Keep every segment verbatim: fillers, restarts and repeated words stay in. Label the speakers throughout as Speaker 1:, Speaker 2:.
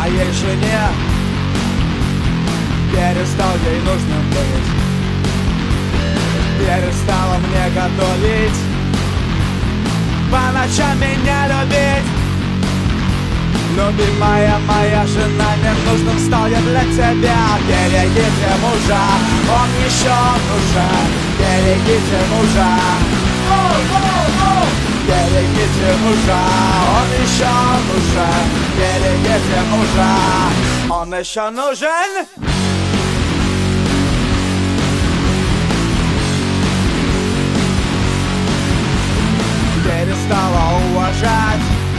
Speaker 1: моей жене, перестал ей нужным быть, перестала мне готовить, по ночам меня любить. Любимая моя жена, ненужным стал я для тебя. Берегите мужа, он еще нужен. Берегите мужа, берегите мужа, он еще нужен. Берегите мужа, он еще нужен. Перестала уважать,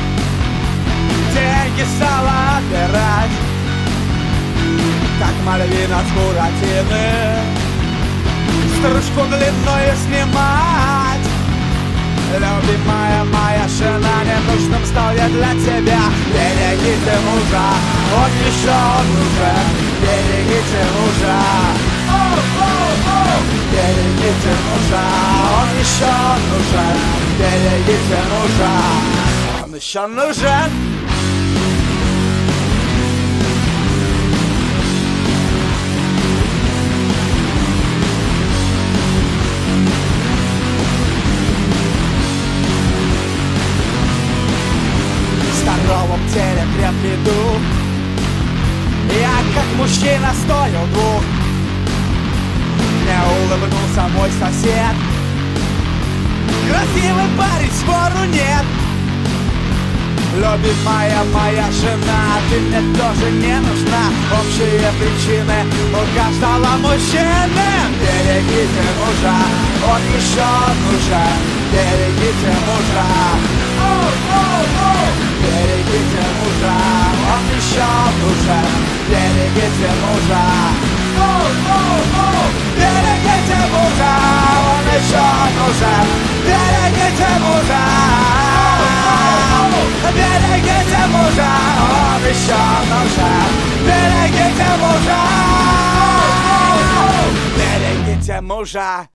Speaker 1: деньги стала отбирать, как мальвина с буратины, стружку длинную снимать. Любимая моя жена, ненужным стал я для тебя. Берегите мужа, он еще нужен. Берегите мужа, берегите мужа, он еще нужен. Берегите мужа, он еще нужен. В здоровом теле крепкий дух, я как мужчина стою двух. Мне улыбнулся мой сосед, красивый парень, спору нет. Любимая моя жена, ты мне тоже не нужна. Общие причины у каждого мужчины. Берегите мужа, он еще нужен. Берегите мужа, берегите мужа, он еще нужен. Берегите мужа, берегите мужа, он еще нужен. Берегите мужа, берегите мужа, он еще нужен. Берегите мужа, берегите мужа.